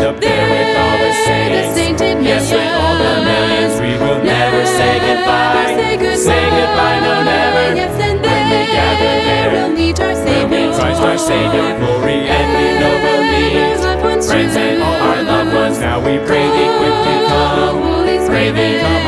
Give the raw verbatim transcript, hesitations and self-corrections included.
up there with all the saints. Yes, with all the millions, we will never say goodbye. Say goodbye, no, never. When we gather there, we'll meet Christ our Savior, glory, and we know we'll meet friends and all our loved ones. Now we pray thee quickly come, pray thee come.